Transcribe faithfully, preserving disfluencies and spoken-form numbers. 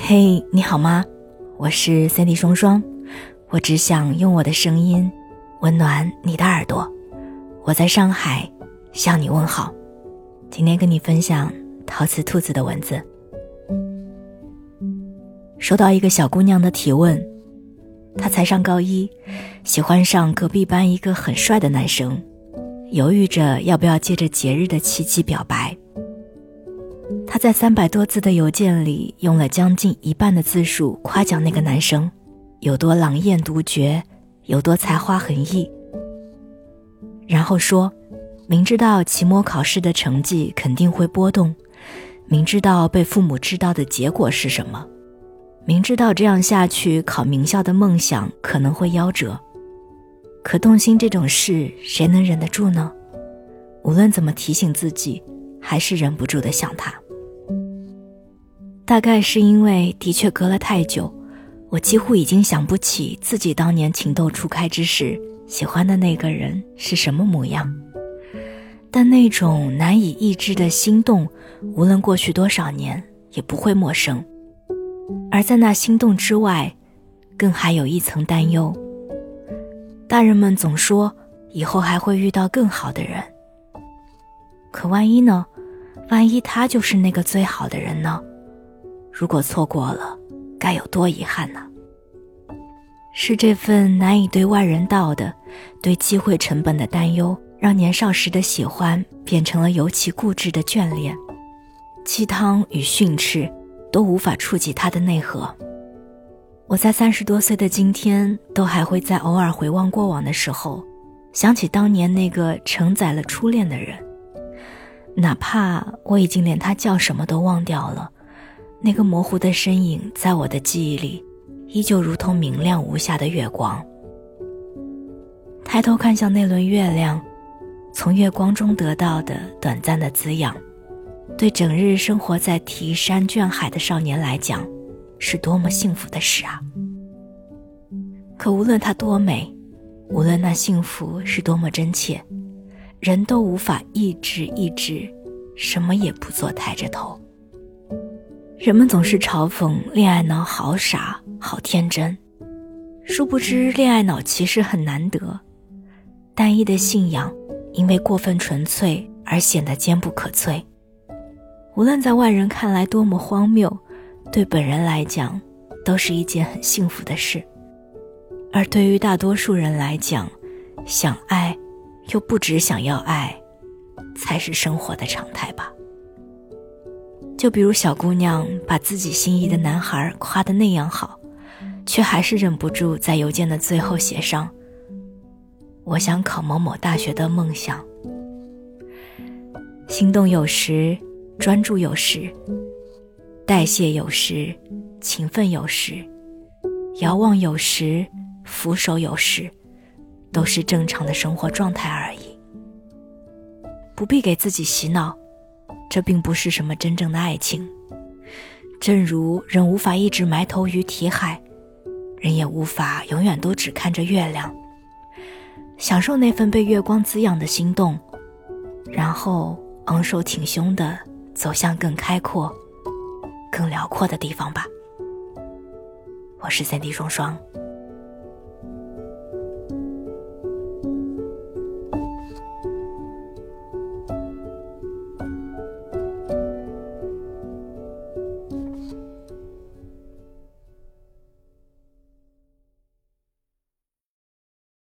嘿、hey, 你好吗？我是 Cindy 双双，我只想用我的声音温暖你的耳朵。我在上海向你问好。今天跟你分享陶瓷兔子的文字。收到一个小姑娘的提问，她才上高一，喜欢上隔壁班一个很帅的男生，犹豫着要不要借着节日的契机表白。她在三百多字的邮件里用了将近一半的字数夸奖那个男生有多朗艳独绝，有多才华横溢，然后说明知道期末考试的成绩肯定会波动，明知道被父母知道的结果是什么，明知道这样下去考名校的梦想可能会夭折，可动心这种事谁能忍得住呢？无论怎么提醒自己，还是忍不住地想他。大概是因为的确隔了太久，我几乎已经想不起自己当年情窦初开之时喜欢的那个人是什么模样，但那种难以抑制的心动，无论过去多少年也不会陌生。而在那心动之外，更还有一层担忧。大人们总说以后还会遇到更好的人，可万一呢？万一他就是那个最好的人呢？如果错过了，该有多遗憾呢？是这份难以对外人道的对机会成本的担忧，让年少时的喜欢变成了尤其固执的眷恋，鸡汤与训斥都无法触及它的内核。我在三十多岁的今天，都还会在偶尔回望过往的时候，想起当年那个承载了初恋的人，哪怕我已经连他叫什么都忘掉了，那个模糊的身影在我的记忆里依旧如同明亮无瑕的月光。抬头看向那轮月亮，从月光中得到的短暂的滋养，对整日生活在提山卷海的少年来讲，是多么幸福的事啊！可无论它多美，无论那幸福是多么真切，人都无法抑制抑制，什么也不做，抬着头。人们总是嘲讽恋爱脑好傻好天真，殊不知恋爱脑其实很难得。单一的信仰因为过分纯粹而显得坚不可摧，无论在外人看来多么荒谬，对本人来讲都是一件很幸福的事。而对于大多数人来讲，想爱又不只想要爱，才是生活的常态吧。就比如小姑娘把自己心仪的男孩夸得那样好，却还是忍不住在邮件的最后写上我想考某某大学的梦想。心动有时，专注有时，代谢有时，勤奋有时，遥望有时，俯首有时，都是正常的生活状态而已。不必给自己洗脑，这并不是什么真正的爱情。正如人无法一直埋头于题海，人也无法永远都只看着月亮。享受那份被月光滋养的心动，然后昂首挺胸地走向更开阔更辽阔的地方吧。我是三 D 双双。